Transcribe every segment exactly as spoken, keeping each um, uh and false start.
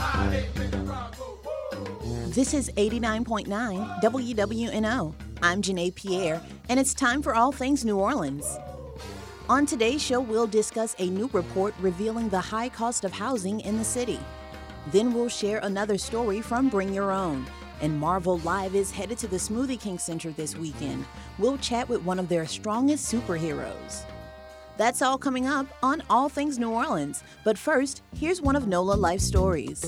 This is eighty-nine point nine W W N O. I'm Janae Pierre, and it's time for All Things New Orleans. On today's show, we'll discuss a new report revealing the high cost of housing in the city. Then we'll share another story from Bring Your Own. And Marvel Live is headed to the Smoothie King Center this weekend. We'll chat with one of their strongest superheroes. That's all coming up on All Things New Orleans. But first, here's one of NOLA Life Stories.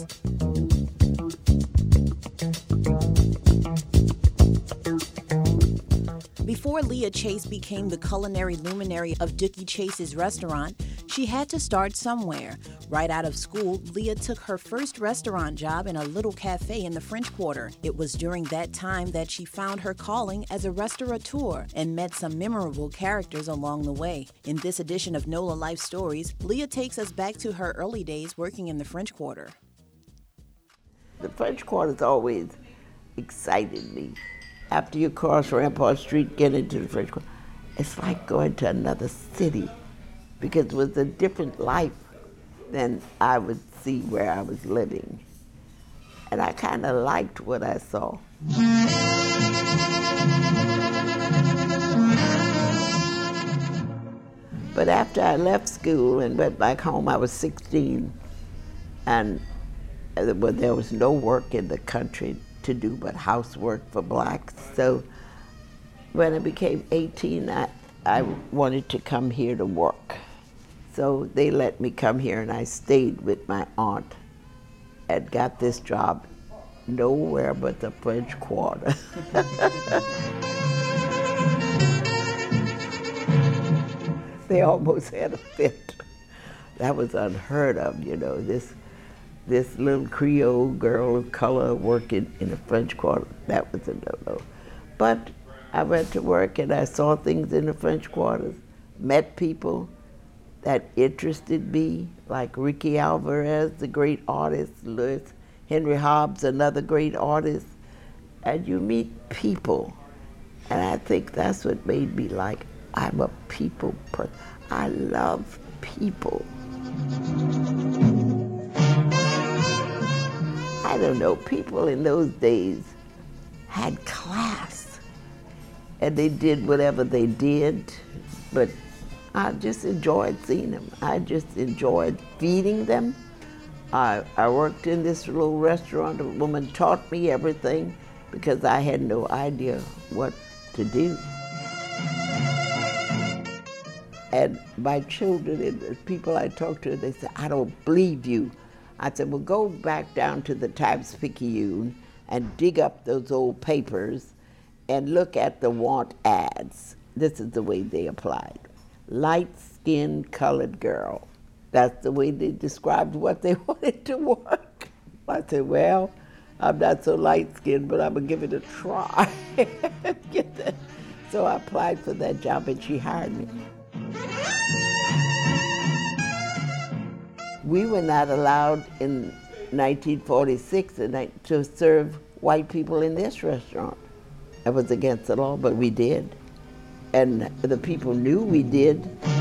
Before Leah Chase became the culinary luminary of Dookie Chase's restaurant, she had to start somewhere. Right out of school, Leah took her first restaurant job in a little cafe in the French Quarter. It was during that time that she found her calling as a restaurateur and met some memorable characters along the way. In this edition of NOLA Life Stories, Leah takes us back to her early days working in the French Quarter. The French Quarter's always excited me. After you cross Rampart Street, get into the French Quarter, it's like going to another city because it was a different life than I would see where I was living. And I kind of liked what I saw. But after I left school and went back home, I was sixteen, and there was no work in the country to do but housework for blacks. So when I became eighteen, I, I wanted to come here to work. So they let me come here, and I stayed with my aunt and got this job nowhere but the French Quarter. They almost had a fit. That was unheard of, you know, this this little Creole girl of color working in the French Quarter. That was a no-no. But I went to work and I saw things in the French Quarters, met people that interested me, like Ricky Alvarez, the great artist, Louis Henry Hobbs, another great artist. And you meet people. And I think that's what made me like, I'm a people person. I love people. I don't know, people in those days had class, and they did whatever they did, but I just enjoyed seeing them. I just enjoyed feeding them. I, I worked in this little restaurant. A woman taught me everything because I had no idea what to do. And my children and the people I talked to, they said, I don't believe you. I said, well, go back down to the Times-Picayune and dig up those old papers and look at the want ads. This is the way they applied. Light-skinned colored girl. That's the way they described what they wanted to work. I said, well, I'm not so light-skinned, but I'm gonna give it a try. Get that. So I applied for that job and she hired me. We were not allowed in nineteen forty-six to serve white people in this restaurant. It was against the law, but we did. And the people knew we did.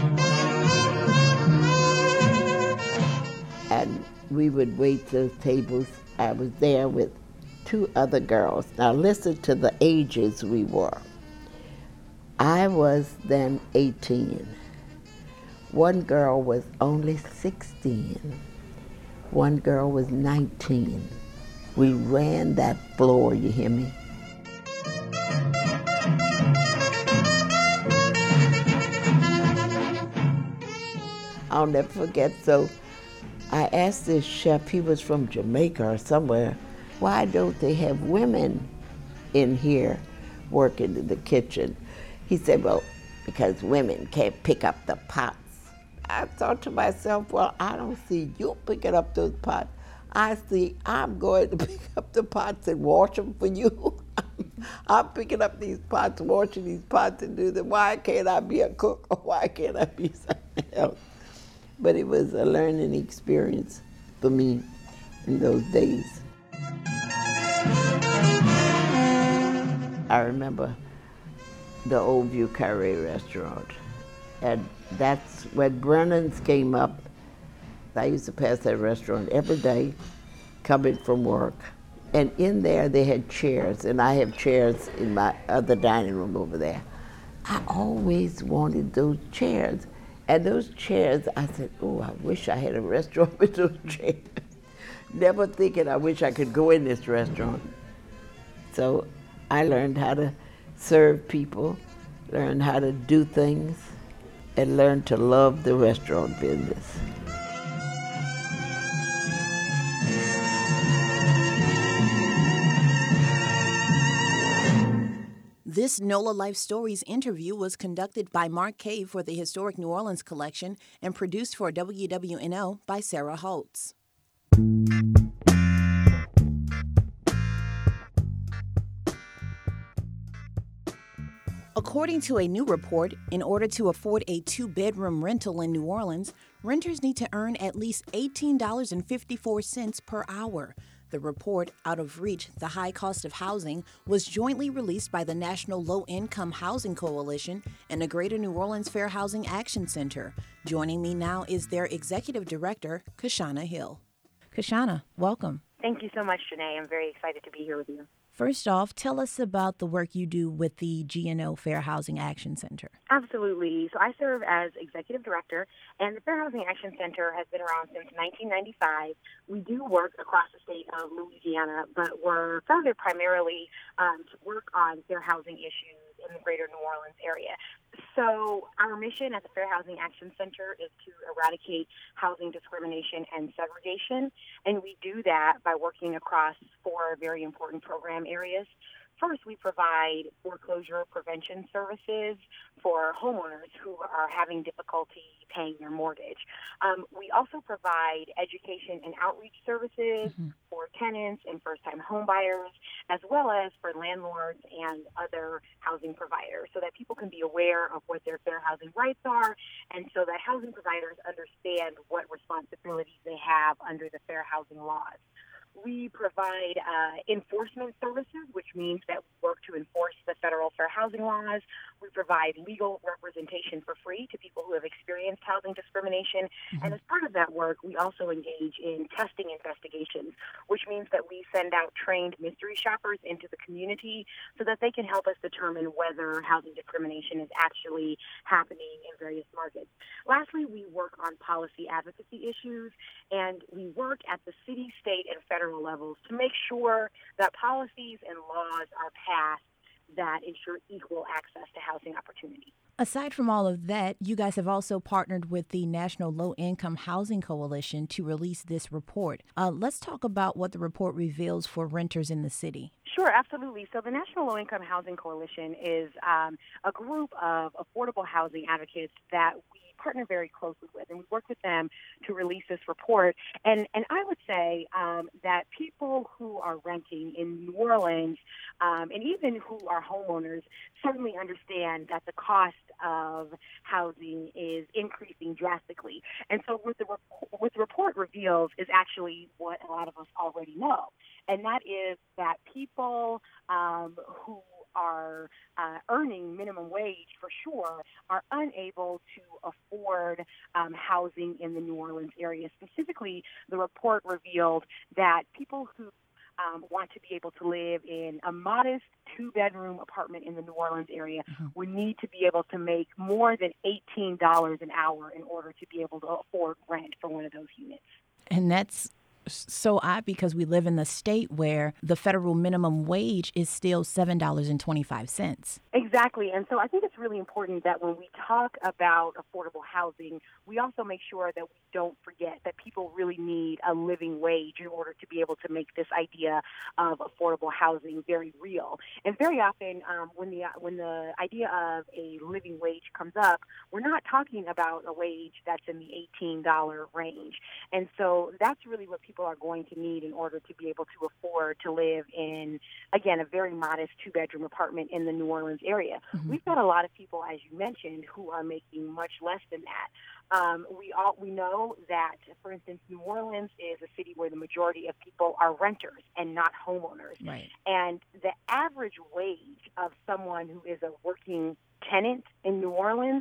And we would wait those tables. I was there with two other girls. Now listen to the ages we were. I was then eighteen. One girl was only sixteen. One girl was nineteen. We ran that floor, you hear me? I'll never forget, so I asked this chef, he was from Jamaica or somewhere, why don't they have women in here working in the kitchen? He said, well, because women can't pick up the pots. I thought to myself, well, I don't see you picking up those pots. I see I'm going to pick up the pots and wash them for you. I'm picking up these pots, washing these pots and do them. Why can't I be a cook or why can't I be something else? But it was a learning experience for me in those days. I remember the Old View Carré restaurant. And that's when Brennan's came up. I used to pass that restaurant every day, coming from work. And in there they had chairs, and I have chairs in my other dining room over there. I always wanted those chairs. And those chairs, I said, oh, I wish I had a restaurant with those chairs. Never thinking I wish I could go in this restaurant. So I learned how to serve people, learned how to do things, and learned to love the restaurant business. This NOLA Life Stories interview was conducted by Mark Cave for the Historic New Orleans Collection and produced for W W N O by Sarah Holtz. According to a new report, in order to afford a two-bedroom rental in New Orleans, renters need to earn at least eighteen dollars and fifty-four cents per hour. The report, Out of Reach, the High Cost of Housing, was jointly released by the National Low Income Housing Coalition and the Greater New Orleans Fair Housing Action Center. Joining me now is their Executive Director, Kashana Hill. Kashana, welcome. Thank you so much, Janae. I'm very excited to be here with you. First off, tell us about the work you do with the G N O Fair Housing Action Center. Absolutely. So I serve as Executive Director, and the Fair Housing Action Center has been around since nineteen ninety-five. We do work across the state of Louisiana, but we're founded primarily um, to work on fair housing issues in the greater New Orleans area. So our mission at the Fair Housing Action Center is to eradicate housing discrimination and segregation, and we do that by working across four very important program areas. First, we provide foreclosure prevention services for homeowners who are having difficulty paying their mortgage. Um, we also provide education and outreach services mm-hmm. for tenants and first-time homebuyers, as well as for landlords and other housing providers, so that people can be aware of what their fair housing rights are, and so that housing providers understand what responsibilities they have under the fair housing laws. We provide uh, enforcement services, which means that we work to enforce the federal fair housing laws. We provide legal representation for free to people who have experienced housing discrimination. Mm-hmm. And as part of that work, we also engage in testing investigations, which means that we send out trained mystery shoppers into the community so that they can help us determine whether housing discrimination is actually happening in various markets. Lastly, we work on policy advocacy issues, and we work at the city, state, and federal levels to make sure that policies and laws are passed that ensure equal access to housing opportunity. Aside from all of that, you guys have also partnered with the National Low Income Housing Coalition to release this report. Uh, let's talk about what the report reveals for renters in the city. Sure, absolutely. So the National Low Income Housing Coalition is um, a group of affordable housing advocates that we partner very closely with, and we work with them to release this report. And and I would say um, that people who are renting in New Orleans um, and even who are homeowners certainly understand that the cost of housing is increasing drastically. And so what the, rep- what the report reveals is actually what a lot of us already know, and that is that people um, who are uh, earning minimum wage for sure are unable to afford um, housing in the New Orleans area. Specifically, the report revealed that people who um, want to be able to live in a modest two-bedroom apartment in the New Orleans area mm-hmm. would need to be able to make more than eighteen dollars an hour in order to be able to afford rent for one of those units. And that's so odd because we live in the state where the federal minimum wage is still seven dollars and twenty-five cents. Exactly. And so I think it's really important that when we talk about affordable housing, we also make sure that we don't forget that people really need a living wage in order to be able to make this idea of affordable housing very real. And very often um, when the when the idea of a living wage comes up, we're not talking about a wage that's in the eighteen dollars range. And so that's really what people are going to need in order to be able to afford to live in, again, a very modest two-bedroom apartment in the New Orleans area. Mm-hmm. We've got a lot of people, as you mentioned, who are making much less than that. Um, we all we know that, for instance, New Orleans is a city where the majority of people are renters and not homeowners. Right. And the average wage of someone who is a working tenant in New Orleans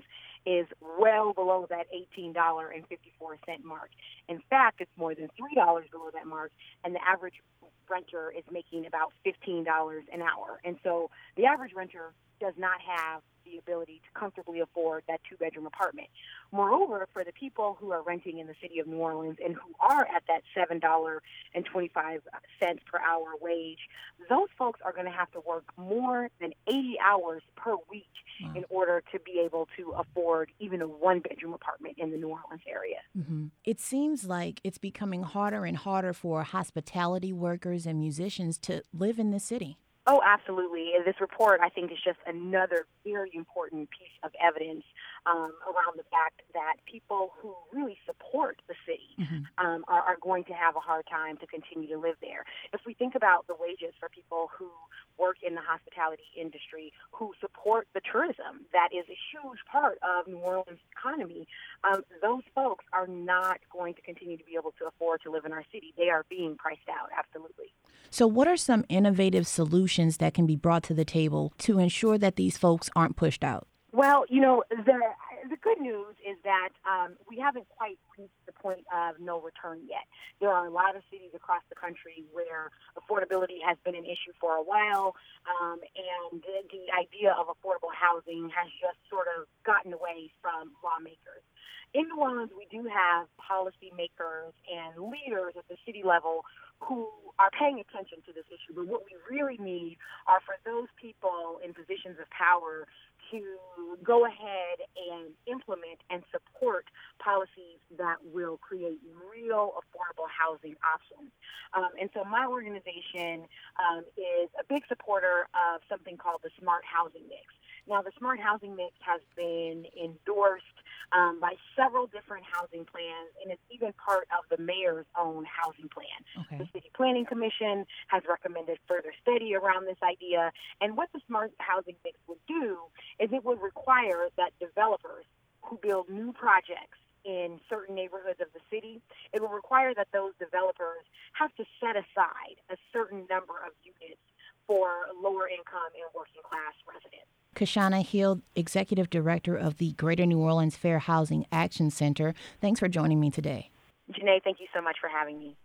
is well below that eighteen dollars and fifty-four cents mark. In fact, it's more than three dollars below that mark, and the average renter is making about fifteen dollars an hour. And so the average renter does not have the ability to comfortably afford that two-bedroom apartment. Moreover, for the people who are renting in the city of New Orleans and who are at that seven dollars and twenty-five cents per hour wage, those folks are going to have to work more than eighty hours per week wow. in order to be able to afford even a one-bedroom apartment in the New Orleans area. Mm-hmm. It seems like it's becoming harder and harder for hospitality workers and musicians to live in the city. Oh, absolutely. And this report, I think, is just another very important piece of evidence um, around the fact that people who really support the city mm-hmm. um, are, are going to have a hard time to continue to live there. If we think about the wages for people who work in the hospitality industry, who support the tourism, that is a huge part of New Orleans' economy, um, those folks are not going to continue to be able to afford to live in our city. They are being priced out, absolutely. So what are some innovative solutions that can be brought to the table to ensure that these folks aren't pushed out? Well, you know, the the good news is that um, we haven't quite reached the point of no return yet. There are a lot of cities across the country where affordability has been an issue for a while, um, and the, the idea of affordable housing has just sort of gotten away from lawmakers. In New Orleans, we do have policymakers and leaders at the city level who are paying attention to this issue. But what we really need are for those people in positions of power to go ahead and implement and support policies that will create real affordable housing options. Um, and so my organization um, is a big supporter of something called the Smart Housing Mix. Now, the Smart Housing Mix has been endorsed um, by several different housing plans, and it's even part of the mayor's own housing plan. Okay. The City Planning Commission has recommended further study around this idea, and what the Smart Housing Mix would do is it would require that developers who build new projects in certain neighborhoods of the city, it will require that those developers have to set aside a certain number of units for lower income and working class residents. Kashana Hill, Executive Director of the Greater New Orleans Fair Housing Action Center. Thanks for joining me today. Janae, thank you so much for having me.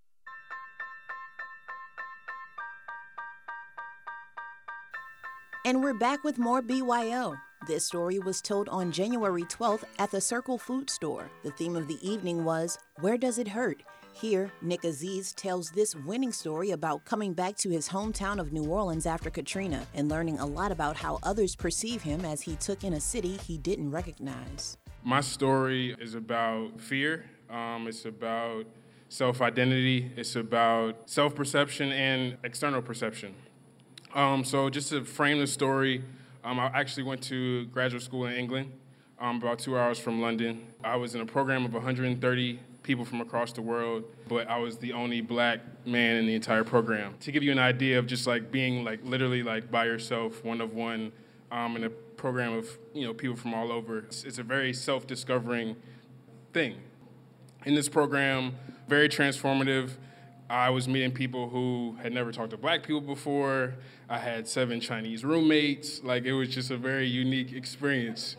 And we're back with more B Y O. This story was told on January twelfth at the Circle Food Store. The theme of the evening was, Where Does It Hurt? Here, Nick Aziz tells this winning story about coming back to his hometown of New Orleans after Katrina and learning a lot about how others perceive him as he took in a city he didn't recognize. My story is about fear. Um, it's about self-identity. It's about self-perception and external perception. Um, so just to frame the story, um, I actually went to graduate school in England, um, about two hours from London. I was in a program of one hundred thirty people from across the world, but I was the only black man in the entire program. To give you an idea of just like being like literally like by yourself, one of one, um, in a program of, you know, people from all over, it's, it's a very self-discovering thing. In this program, very transformative. I was meeting people who had never talked to black people before. I had seven Chinese roommates. Like, it was just a very unique experience.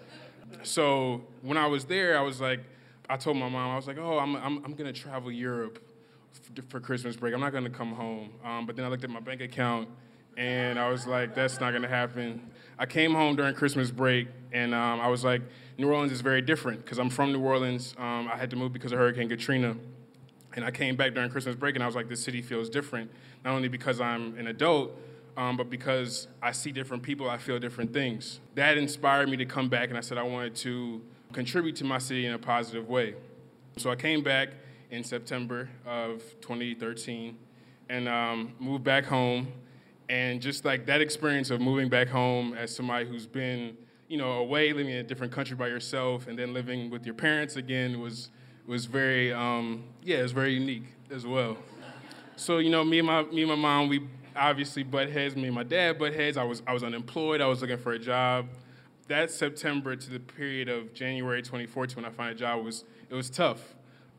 So when I was there, I was like, I told my mom, I was like, oh, I'm I'm, I'm gonna travel Europe f- for Christmas break. I'm not gonna come home. Um, but then I looked at my bank account and I was like, that's not gonna happen. I came home during Christmas break and um, I was like, New Orleans is very different because I'm from New Orleans. Um, I had to move because of Hurricane Katrina. And I came back during Christmas break and I was like, this city feels different, not only because I'm an adult, um, but because I see different people, I feel different things. That inspired me to come back, and I said I wanted to contribute to my city in a positive way. So I came back in September of twenty thirteen and um, moved back home. And just like that experience of moving back home as somebody who's been, you know, away, living in a different country by yourself, and then living with your parents again was was very, um, yeah, it was very unique as well. So, you know, me and my me and my mom, we obviously butt heads. Me and my dad butt heads. I was I was unemployed. I was looking for a job. That September to the period of January twenty fourteen when I found a job was it was tough.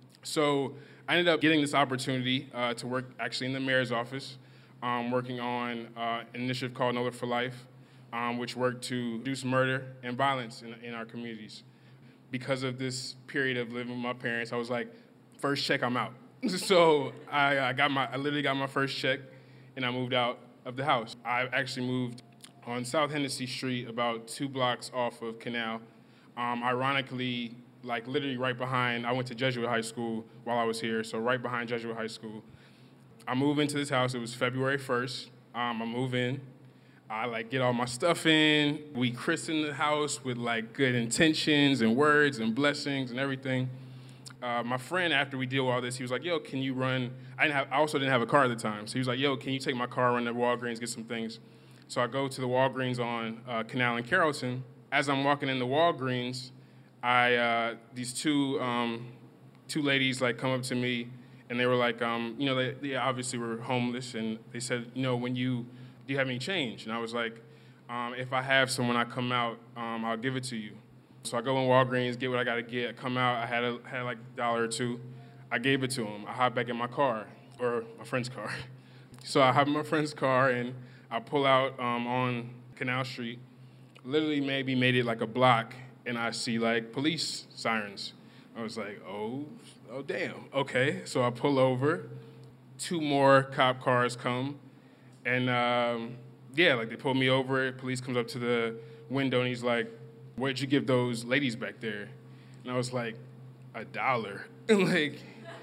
So I ended up getting this opportunity uh, to work actually in the mayor's office, um, working on uh, an initiative called NOLA for Life, um, which worked to reduce murder and violence in, in our communities. because of this period of living with my parents, I was like, first check, I'm out. So I, I got my, I literally got my first check, and I moved out of the house. I actually moved on South Hennessy Street, about two blocks off of Canal. Um, ironically, like literally right behind, I went to Jesuit High School while I was here, so right behind Jesuit High School. I move into this house, it was February first. Um, I move in, I like get all my stuff in. We christen the house with like good intentions and words and blessings and everything. Uh, my friend, after we did all this, he was like, yo, can you run, I didn't have, I also didn't have a car at the time, so he was like, yo, can you take my car, run to Walgreens, get some things? So I go to the Walgreens on uh, Canal and Carrollton. As I'm walking in the Walgreens, I uh, these two um, two ladies like come up to me, and they were like, um, you know, they, they obviously were homeless, and they said, you know, when you, do you have any change? And I was like, um, if I have some when I come out, um, I'll give it to you. So I go in Walgreens, get what I gotta get. I come out, I had a, had like a dollar or two. I gave it to him. I hop back in my car, or my friend's car. So I hop in my friend's car, and I pull out um, on Canal Street, literally maybe made it like a block, and I see like police sirens. I was like, oh, oh damn, okay. So I pull over, two more cop cars come, and um, yeah, like they pull me over, police comes up to the window, and he's like, where'd you give those ladies back there? And I was like, a dollar. like,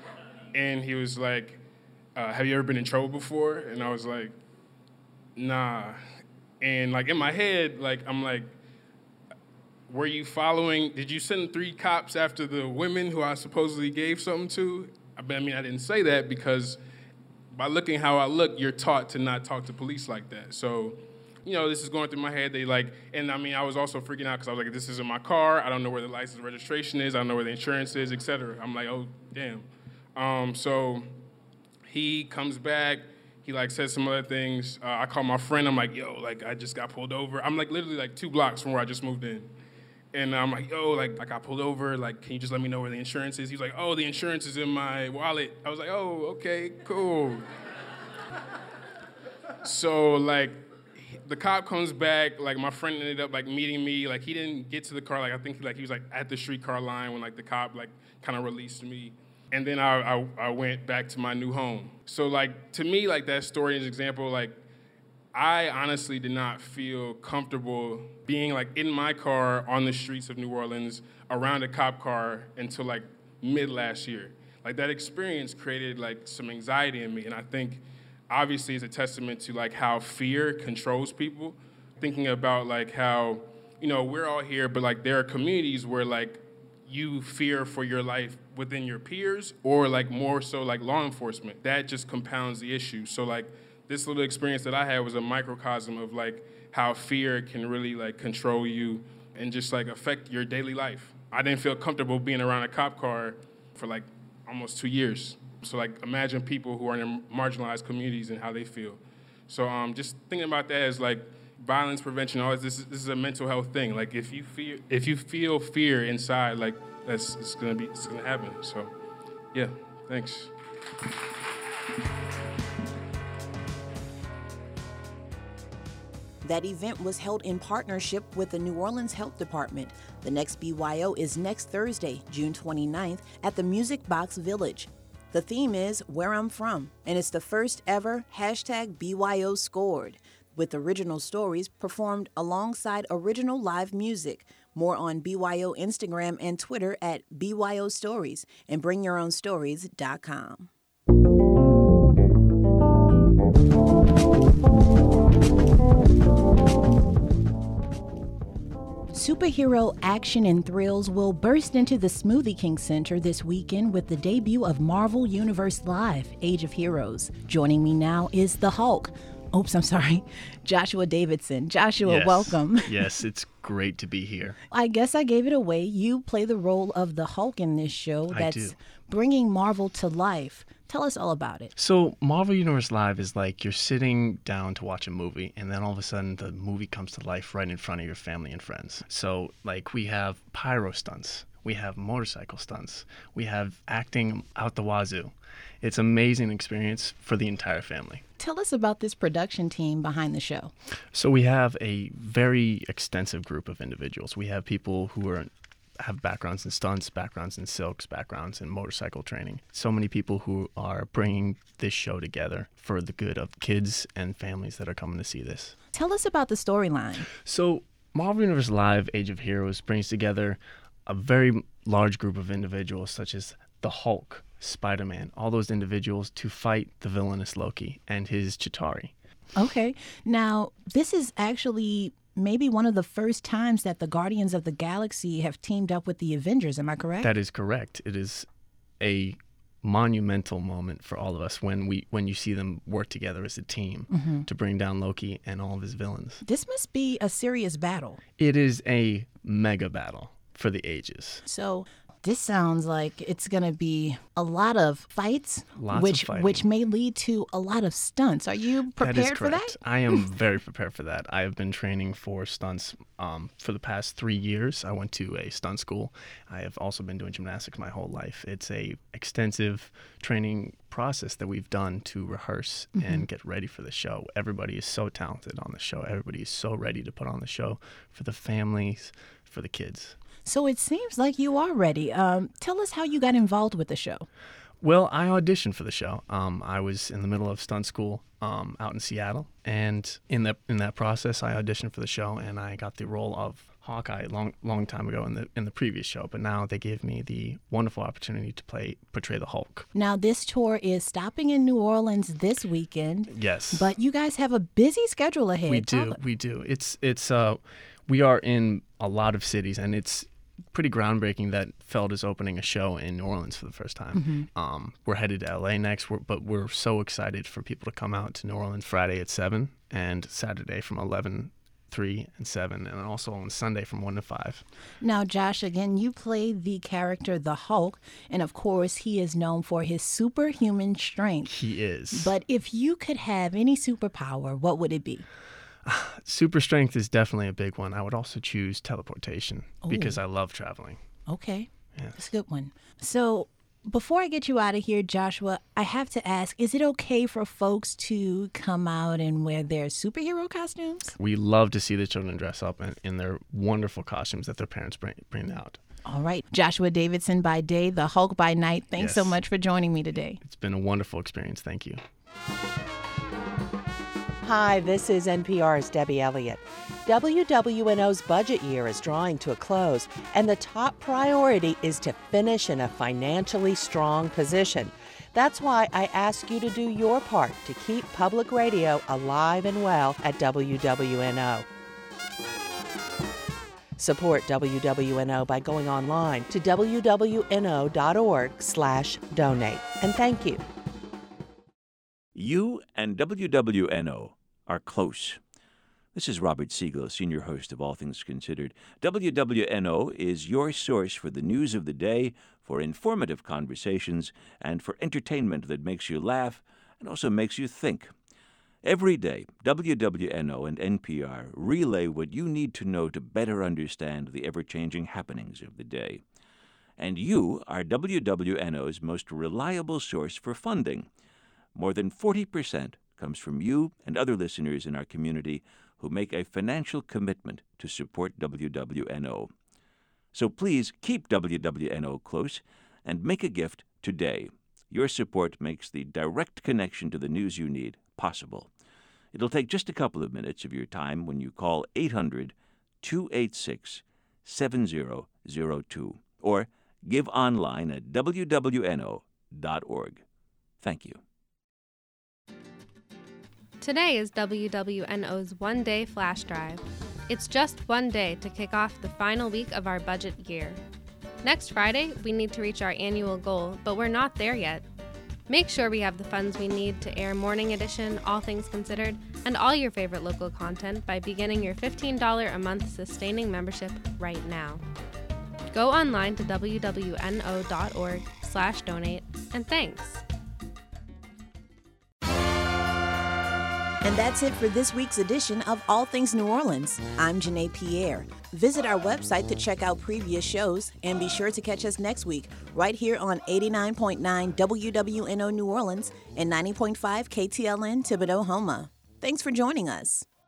and he was like, uh, have you ever been in trouble before? And I was like, nah. And like in my head, like I'm like, were you following, did you send three cops after the women who I supposedly gave something to? I mean, I didn't say that because by looking how I look, you're taught to not talk to police like that. So, you know, this is going through my head. They like, and I mean, I was also freaking out because I was like, this isn't my car. I don't know where the license registration is. I don't know where the insurance is, et cetera. I'm like, oh, damn. Um, so he comes back. He like says some other things. Uh, I call my friend. I'm like, yo, like I just got pulled over. I'm like literally like two blocks from where I just moved in. And I'm like, yo, like I got pulled over. Like, can you just let me know where the insurance is? He's like, oh, the insurance is in my wallet. I was like, oh, okay, cool. So like the cop comes back. Like my friend ended up like meeting me. Like he didn't get to the car. Like I think like he was like at the streetcar line when like the cop like kind of released me. And then I, I I went back to my new home. So like to me, like that story is an example, like I honestly did not feel comfortable being like in my car on the streets of New Orleans around a cop car until like mid last year. Like that experience created like some anxiety in me. And I think obviously it's a testament to like how fear controls people. Thinking about like how, you know, we're all here, but like there are communities where like you fear for your life within your peers or like more so like law enforcement. That just compounds the issue. So like this little experience that I had was a microcosm of like how fear can really like control you and just like affect your daily life. I didn't feel comfortable being around a cop car for like almost two years. So like imagine people who are in marginalized communities and how they feel. So um, just thinking about that as like violence prevention, all this, this is a mental health thing. Like if you feel if you feel fear inside, like that's it's gonna be it's gonna happen. So yeah, thanks. That event was held in partnership with the New Orleans Health Department. The next B Y O is next Thursday, June twenty-ninth, at the Music Box Village. The theme is Where I'm From, and it's the first ever hashtag B Y O Scored, with original stories performed alongside original live music. More on B Y O Instagram and Twitter at B Y O Stories and bring your own stories dot com. Superhero action and thrills will burst into the Smoothie King Center this weekend with the debut of Marvel Universe Live, Age of Heroes. Joining me now is the Hulk. Oops, I'm sorry. Joshua Davidson. Joshua, yes. Welcome. Yes, it's great to be here. I guess I gave it away. You play the role of the Hulk in this show that's I do. bringing Marvel to life. Tell us all about it. So Marvel Universe Live is like you're sitting down to watch a movie, and then all of a sudden the movie comes to life right in front of your family and friends. So like we have pyro stunts. We have motorcycle stunts. We have acting out the wazoo. It's an amazing experience for the entire family. Tell us about this production team behind the show. So we have a very extensive group of individuals. We have people who are have backgrounds in stunts, backgrounds in silks, backgrounds in motorcycle training. So many people who are bringing this show together for the good of kids and families that are coming to see this. Tell us about the storyline. So Marvel Universe Live Age of Heroes brings together a very large group of individuals such as the Hulk, Spider-Man, all those individuals to fight the villainous Loki and his Chitauri. Okay. Now, this is actually maybe one of the first times that the Guardians of the Galaxy have teamed up with the Avengers. Am I correct? That is correct. It is a monumental moment for all of us when we when you see them work together as a team mm-hmm. to bring down Loki and all of his villains. This must be a serious battle. It is a mega battle for the ages. So this sounds like it's going to be a lot of fights, Lots which of fighting. which may lead to a lot of stunts. Are you prepared that is for correct. that? I am very prepared for that. I have been training for stunts um, for the past three years. I went to a stunt school. I have also been doing gymnastics my whole life. It's a extensive training process that we've done to rehearse mm-hmm. and get ready for the show. Everybody is so talented on the show. Everybody is so ready to put on the show for the families, for the kids. So it seems like you are ready. Um, tell us how you got involved with the show. Well, I auditioned for the show. Um, I was in the middle of stunt school um, out in Seattle, and in that in that process, I auditioned for the show, and I got the role of Hawkeye long long time ago in the in the previous show. But now they gave me the wonderful opportunity to play portray the Hulk. Now this tour is stopping in New Orleans this weekend. Yes, but you guys have a busy schedule ahead. We do, we do. It's it's uh, we are in a lot of cities, and it's pretty groundbreaking that Feld is opening a show in New Orleans for the first time. Mm-hmm. Um, we're headed to L A next, we're, but we're so excited for people to come out to New Orleans Friday at seven and Saturday from eleven, three, and seven, and also on Sunday from one to five. Now, Josh, again, you play the character the Hulk, and of course, he is known for his superhuman strength. He is. But if you could have any superpower, what would it be? Super strength is definitely a big one. I would also choose teleportation Ooh. because I love traveling. Okay. Yeah. That's a good one. So before I get you out of here, Joshua, I have to ask, is it okay for folks to come out and wear their superhero costumes? We love to see the children dress up in, in their wonderful costumes that their parents bring, bring out. All right. Joshua Davidson by day, the Hulk by night. Thanks yes. so much for joining me today. It's been a wonderful experience. Thank you. Hi, this is N P R's Debbie Elliott. W W N O's budget year is drawing to a close, and the top priority is to finish in a financially strong position. That's why I ask you to do your part to keep public radio alive and well at W W N O. Support W W N O by going online to w w n o dot org slash donate. And thank you. You and W W N O are close. This is Robert Siegel, senior host of All Things Considered. W W N O is your source for the news of the day, for informative conversations, and for entertainment that makes you laugh and also makes you think. Every day, W W N O and N P R relay what you need to know to better understand the ever-changing happenings of the day. And you are W W N O's most reliable source for funding. More than forty percent comes from you and other listeners in our community who make a financial commitment to support W W N O. So please keep W W N O close and make a gift today. Your support makes the direct connection to the news you need possible. It'll take just a couple of minutes of your time when you call eight hundred, two eight six, seven zero zero two or give online at w w n o dot org. Thank you. Today is W W N O's one-day flash drive. It's just one day to kick off the final week of our budget year. Next Friday, we need to reach our annual goal, but we're not there yet. Make sure we have the funds we need to air Morning Edition, All Things Considered, and all your favorite local content by beginning your fifteen dollars a month sustaining membership right now. Go online to w w n o dot org slash donate, and thanks. And that's it for this week's edition of All Things New Orleans. I'm Janae Pierre. Visit our website to check out previous shows, and be sure to catch us next week right here on eighty-nine point nine W W N O New Orleans and ninety point five K T L N Thibodaux, Homa. Thanks for joining us.